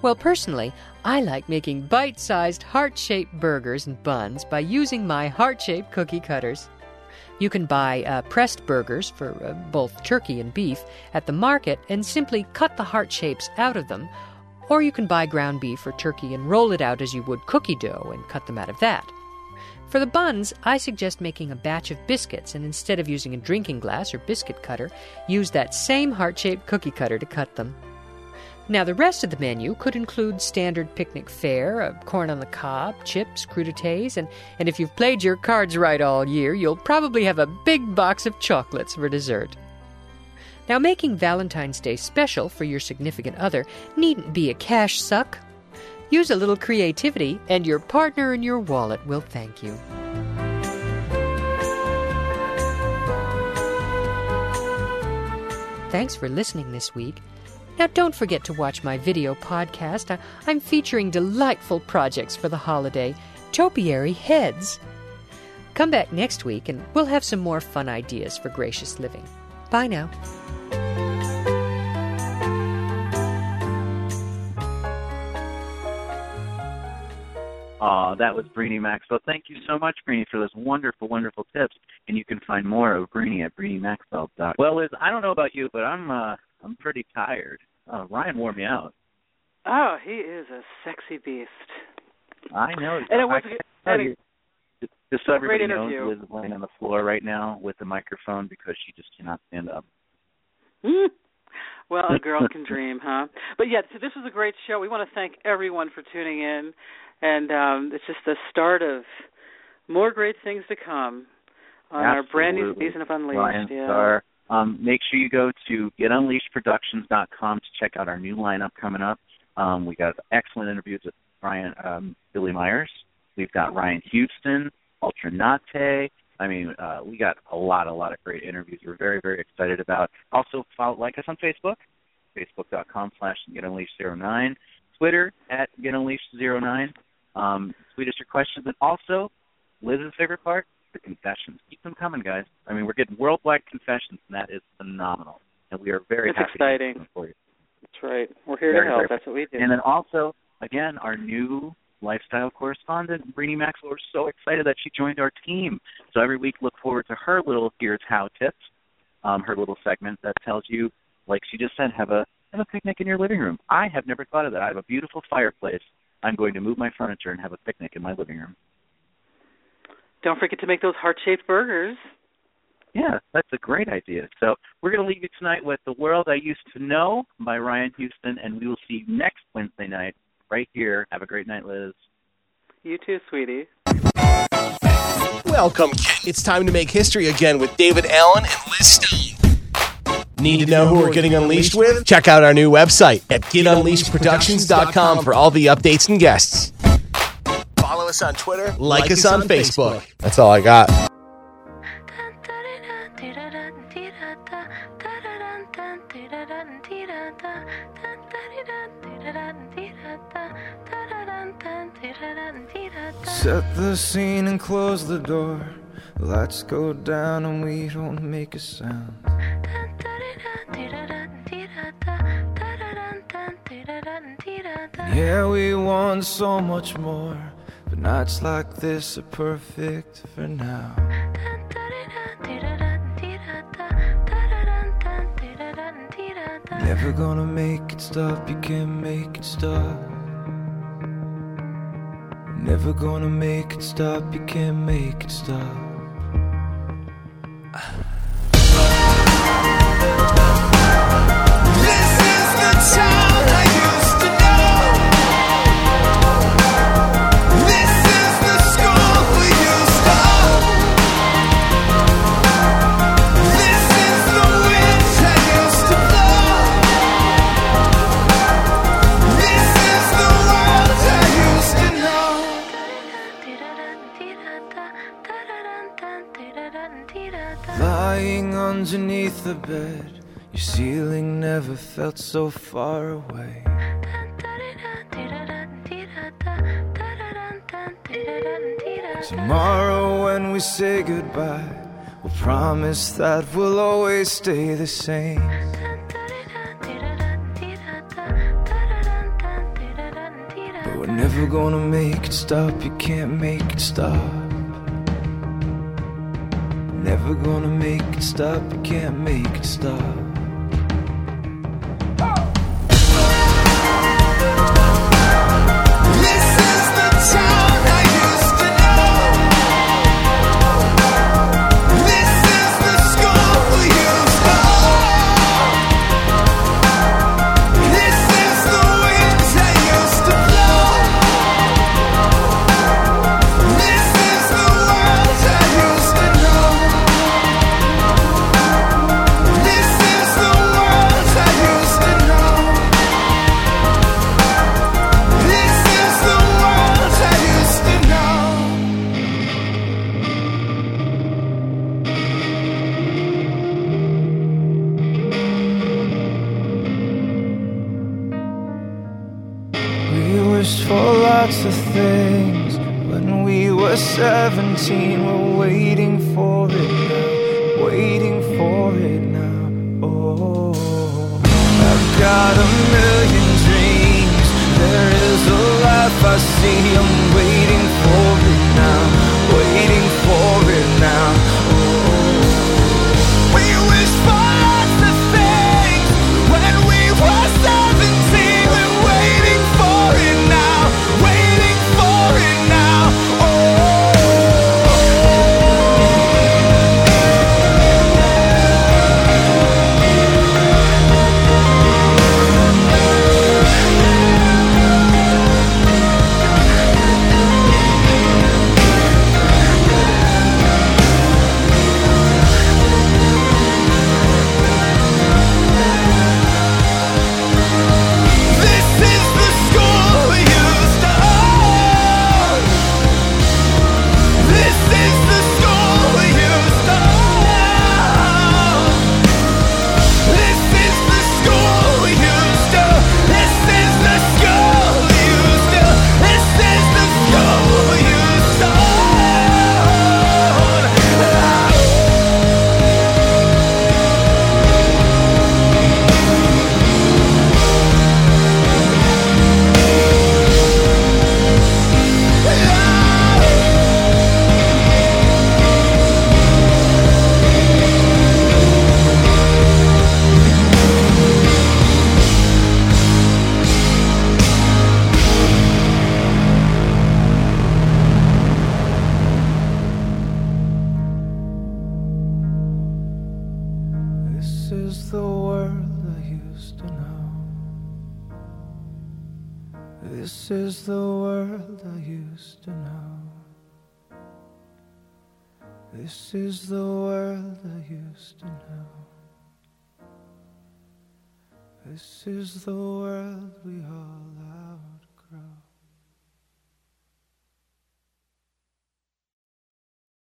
Well, personally, I like making bite-sized heart-shaped burgers and buns by using my heart-shaped cookie cutters. You can buy uh, pressed burgers for uh, both turkey and beef at the market and simply cut the heart shapes out of them, or you can buy ground beef or turkey and roll it out as you would cookie dough and cut them out of that. For the buns, I suggest making a batch of biscuits, and instead of using a drinking glass or biscuit cutter, use that same heart-shaped cookie cutter to cut them. Now, the rest of the menu could include standard picnic fare, uh, corn on the cob, chips, crudités, and, and if you've played your cards right all year, you'll probably have a big box of chocolates for dessert. Now, making Valentine's Day special for your significant other needn't be a cash suck. Use a little creativity, and your partner and your wallet will thank you. Thanks for listening this week. Now, don't forget to watch my video podcast. I, I'm featuring delightful projects for the holiday, Topiary Heads. Come back next week, and we'll have some more fun ideas for gracious living. Bye now.
Aw, that was Breenie Maxwell. Thank you so much, Breenie, for those wonderful, wonderful tips. And you can find more of Breenie at breenie maxwell dot com. Well, Liz, I don't know about you, but I'm uh, I'm pretty tired. Uh, Ryan wore me out.
Oh, he is a sexy beast.
I know.
And it was
I, I, just so everybody knows,
interview.
Liz is laying on the floor right now with the microphone because she just cannot stand up.
Well, a girl can dream, huh? But yeah, so this was a great show. We want to thank everyone for tuning in, and um, it's just the start of more great things to come on
Absolutely.
our brand new season of Unleashed.
Ryan
yeah.
Star. Um, make sure you go to get unleashed productions dot com to check out our new lineup coming up. Um, we got excellent interviews with Brian, um, Billy Myers. We've got Ryan Houston, Ultranate. I mean, uh, we got a lot, a lot of great interviews. We're very, very excited about. Also, follow, like us on Facebook, facebook dot com slash get unleashed zero nine, Twitter at get unleashed zero nine. Um, tweet us your questions, and also Liz's favorite part, the confessions. Keep them coming, guys. I mean, we're getting worldwide confessions, and that is phenomenal. And we are very
it's
happy
exciting.
to do for you.
That's right. We're here
very,
to help.
very
That's what we do.
And then also, again, our new lifestyle correspondent, Breenie Maxwell. We're so excited that she joined our team. So every week, look forward to her little Here's How tips, um, her little segment that tells you, like she just said, have a have a picnic in your living room. I have never thought of that. I have a beautiful fireplace. I'm going to move my furniture and have a picnic in my living room.
Don't forget to make those heart-shaped burgers.
Yeah, that's a great idea. So we're going to leave you tonight with The World I Used to Know by Ryan Houston, and we will see you next Wednesday night right here. Have a great night, Liz.
You too, sweetie.
Welcome. It's time to make history again with David Allen and Liz Stone. Need to know who we're getting unleashed with? Check out our new website at get unleashed productions dot com for all the updates and guests. Follow us on Twitter, like, like us on Facebook. Facebook. That's all I got.
Set the scene and close the door. Lights go down and we don't make a sound. Yeah, we want so much more, but nights like this are perfect for now. Never gonna make it stop, you can't make it stop. Never gonna make it stop, you can't make it stop. This is the town I used to know. This is the school we used to own. This is the wind that used to blow. This is the world I used to know. Lying underneath the bed, your ceiling never felt so far away. Tomorrow when we say goodbye, we'll promise that we'll always stay the same. Never gonna make it stop, you can't make it stop. Never gonna make it stop, you can't make it stop. This is the town I used to know. This is the school we used to own. This is the winds I used to blow. This is the world I used to know. This is the world I used to know. This is the world I used to know. We wished for lots of things when we were seventeen. We're waiting for it now, waiting for it now. Oh, I've got a million dreams. There is a life I see. I'm waiting for it now, waiting for it now. Oh, we wish for lots of things when we were seventeen. We're waiting for it now, waiting for it now. Oh. This is the school we used to own. This is the school we used to own. This is the school we used to. This is the school we used to. This is the school we used to own. This is the world I used to know. This is the world I used to know. This is the world I used to know. This is the world we all have.